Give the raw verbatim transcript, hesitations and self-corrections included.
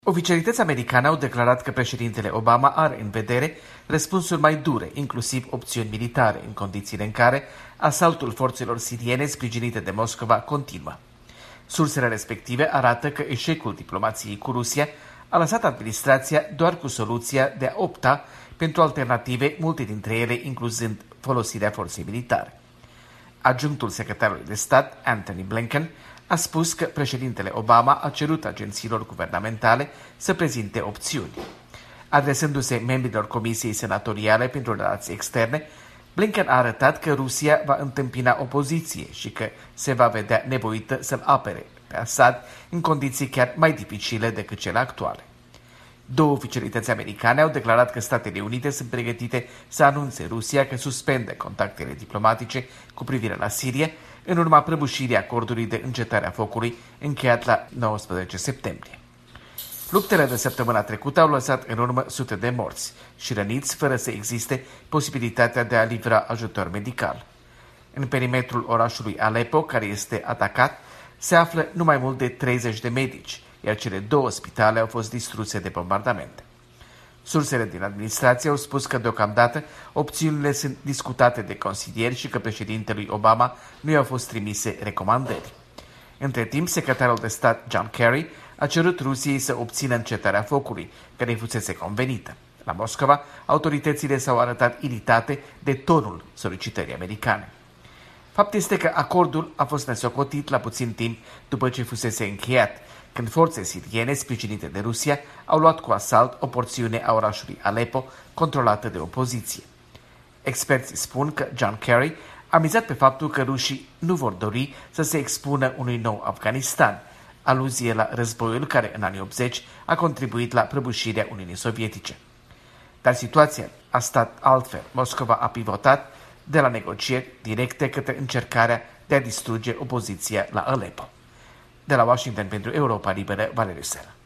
Oficialități americane au declarat că președintele Obama are în vedere răspunsuri mai dure, inclusiv opțiuni militare, în condițiile în care asaltul forțelor siriene sprijinite de Moscova continuă. Sursele respective arată că eșecul diplomației cu Rusia a lăsat administrația doar cu soluția de a opta pentru alternative, multe dintre ele incluzând folosirea forței militare. Adjunctul secretarului de stat, Antony Blinken, a spus că președintele Obama a cerut agențiilor guvernamentale să prezinte opțiuni. Adresându-se membrilor Comisiei Senatoriale pentru Relații Externe, Blinken a arătat că Rusia va întâmpina opoziție și că se va vedea nevoită să-l apere pe Assad în condiții chiar mai dificile decât cele actuale. Două oficialități americane au declarat că Statele Unite sunt pregătite să anunțe Rusia că suspendă contactele diplomatice cu privire la Siria în urma prăbușirii acordului de încetare a focului încheiat la nouăsprezece septembrie. Luptele de săptămâna trecută au lăsat în urmă sute de morți și răniți fără să existe posibilitatea de a livra ajutor medical. În perimetrul orașului Aleppo, care este atacat, se află nu mai mult de treizeci de medici, iar cele două spitale au fost distruse de bombardamente. Sursele din administrație au spus că deocamdată opțiunile sunt discutate de consilieri și că președintelui Obama nu i-au fost trimise recomandări. Între timp, secretarul de stat John Kerry a cerut Rusiei să obțină încetarea focului, care îi fusese convenită. La Moscova, autoritățile s-au arătat iritate de tonul solicitării americane. Fapt este că acordul a fost nesocotit la puțin timp după ce fusese încheiat, când forțe siriene sprijinite de Rusia au luat cu asalt o porțiune a orașului Aleppo controlată de opoziție. Experții spun că John Kerry a mizat pe faptul că rușii nu vor dori să se expună unui nou Afganistan, aluzie la războiul care în anii optzeci a contribuit la prăbușirea Uniunii Sovietice. Dar situația a stat altfel. Moscova a pivotat de la negocieri directe către încercarea de a distruge opoziția la Aleppo. De la Washington pentru Europa Liberă, Valeriu Sera.